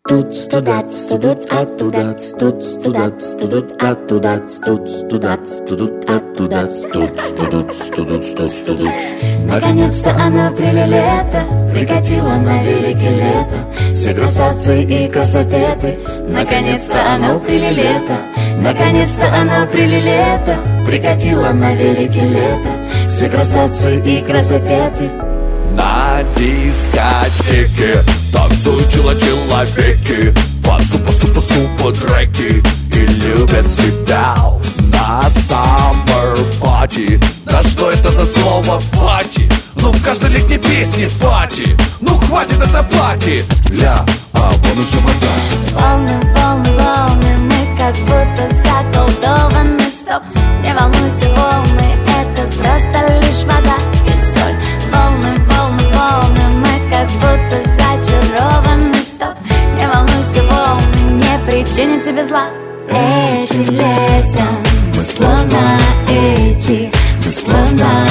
Тут студат, студут, оттуда, тут студат, студут, оттуда, тут студат, студут, оттуда, тут студут, студут, студут. Наконец-то оно прилето, прикатило на велике лето. Все красавцы и красопеты. Наконец-то оно прилето, наконец-то оно прилето, прикатило на велике лето. Все красавцы и красопеты. На дискотеке танцуют человеки, под супа-супа-супа треки и любят себя на summer party. Да что это за слово пати? Ну в каждой летней песне пати. Ну хватит это пати. Ля, а вон уже вода. Волны, волны, волны, мы как будто заколдованы. Стоп, не волнуйся, волны, это просто лишь вода и соль. Волны, волны, волны, мы как будто зачарованы. Стоп, не волнуйся, волны, не причинят тебе зла. Этим летом мы словно эти, мы словно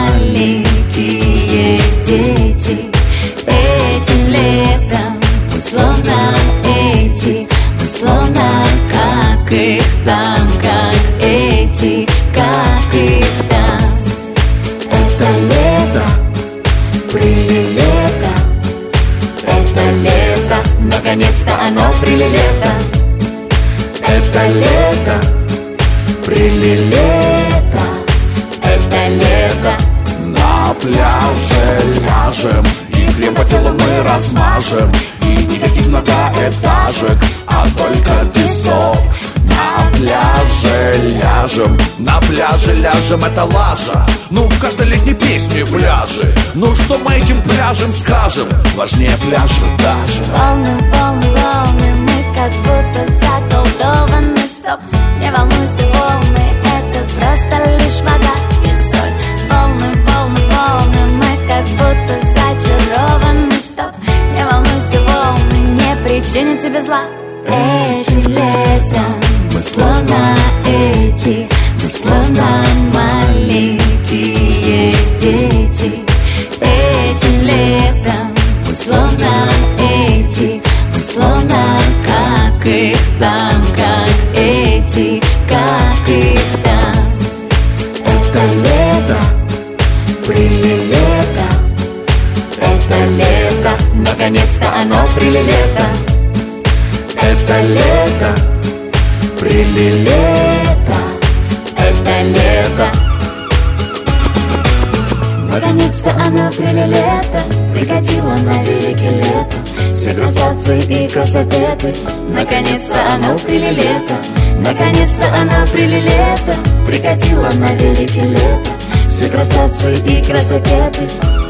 маленькие дети. Этим летом мы словно эти, мы словно как их там, как эти, как их там. Это лето, прилилето, это лето, наконец-то оно прилилето. Это лето, прилилето, это лето. На пляже ляжем и крем по телу мы размажем. И никаких многоэтажек, а только песок. На пляже ляжем, это лажа. Ну в каждой летней песне пляжи. Ну что мы этим пляжем скажем? Важнее пляжа даже. Волны, волны, волны, мы как будто заколдованы. Стоп, не волнуйся, волны, это просто лишь вода и соль. Волны, волны, волны, мы как будто зачарованы. Стоп, не волнуйся, волны, не причинят тебе зла. Этим летом мы словно эти, мы словно маленькие дети. Этим летом мы словно эти, мы словно как их там, как эти, как их там. Это лето, прилилето, это лето, наконец-то оно прилилето. Это лето, прилилето, это лето. Наконец-то оно прилилето, прикатило на велике лето. Все красавцы и красопеты. Наконец-то оно прилилето, наконец-то оно прилилето, прикатило на велике лето. Все красавцы и красопеты.